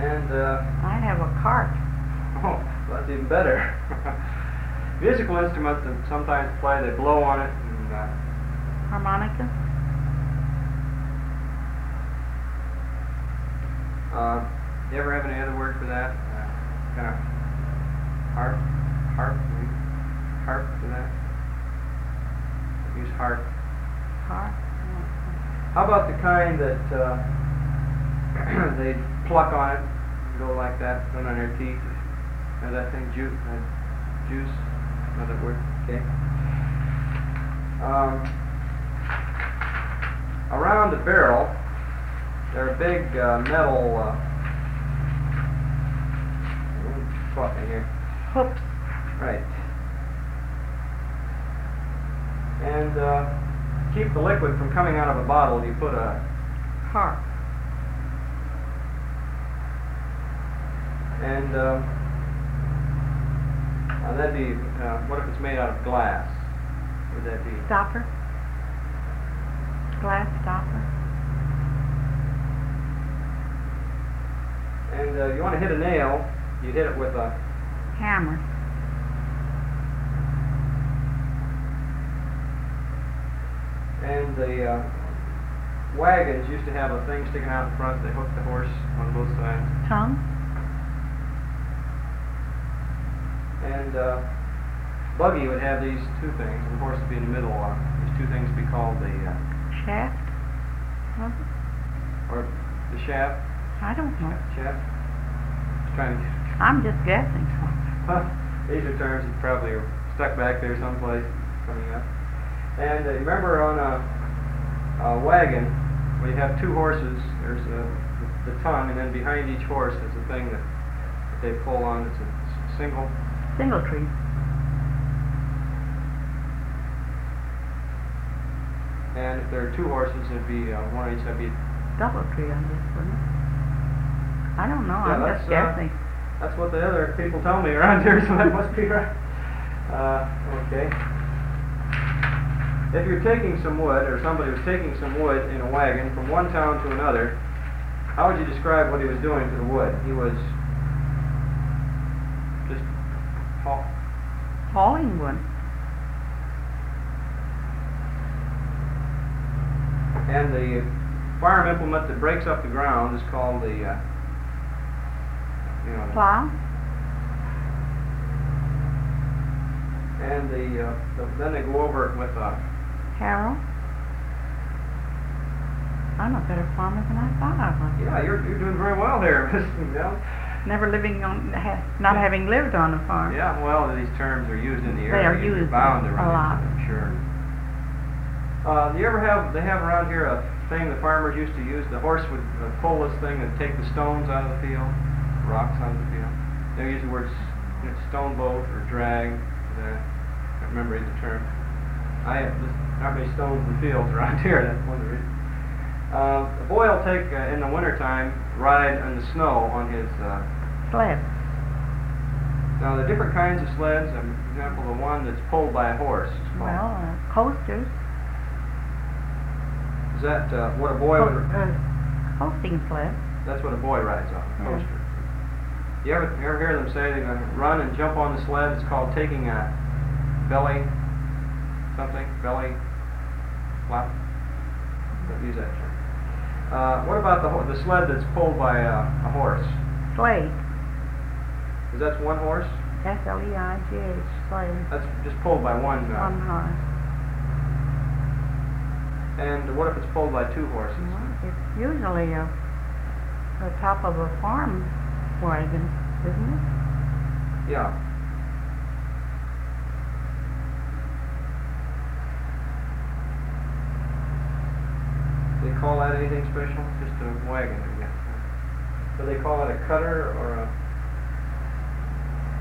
And I have a cart. oh, well, that's even better. Musical instruments that sometimes play, they blow on it. And, Harmonica. you ever have any other word for that? Kind of harp for that? Use harp. Harp. How about the kind that they pluck on it, and go like that, run on their teeth? Know that thing, juice? Know that word? Okay. Around the barrel, there are big metal. Talking here. Hoops. Right. And keep the liquid from coming out of a bottle, you put a Harp. and that'd be what if it's made out of glass? What would that be? Stopper. Glass stopper. And you want to hit a nail, you hit it with a Hammer. and the wagons used to have a thing sticking out in front. They hooked the horse on both sides. Tongue. And buggy would have these two things, and the horse would be in the middle. These two things would be called the Shaft. or the shaft. I don't know. Shaft. Just trying to. I'm just guessing. These are terms that probably are stuck back there someplace coming up. And you remember on a wagon, where you have two horses, there's the tongue, and then behind each horse is a thing that they pull on. It's a single. Single tree. And if there are two horses, it'd be one each. That'd be. Double tree, I guess, wouldn't it? I don't know. Yeah, I'm just guessing. That's what the other people tell me around here, so that must be right. Okay. If you're taking some wood, or somebody was taking some wood in a wagon from one town to another, how would you describe what he was doing to the wood? He was just hauling wood. And the farm implement that breaks up the ground is called the Plow. And then they go over it with a Harrow. I'm a better farmer than I thought I was. Yeah, you're doing very well there, Miss Bell. Never living on, not having lived on a farm. Yeah, well, these terms are used in the area. They are used bound to a lot. I'm sure. Do you ever they have around here a thing the farmers used to use? The horse would pull this thing and take the stones out of the field, rocks out of the field. They use the words stone boat or drag. I can't remember the term. I have not many stones in the fields around here. That's one of the reasons. A boy will take in the wintertime ride in the snow on his sled. Now the different kinds of sleds. For example, the one that's pulled by a horse. Well, coasters. Is that what a boy would? Coasting sled. That's what a boy rides on. A coaster. You ever hear them say they're going to run and jump on the sled? It's called taking a belly flop. Don't use that term. What about the sled that's pulled by a horse? Sleigh. Is that one horse? S-L-E-I-G-H. Sleigh. That's just pulled by one. One horse. And what if it's pulled by two horses? Well, it's usually the top of a farm wagon, isn't it? Yeah. They call that anything special? Just a wagon, I guess. Do they call it a cutter or a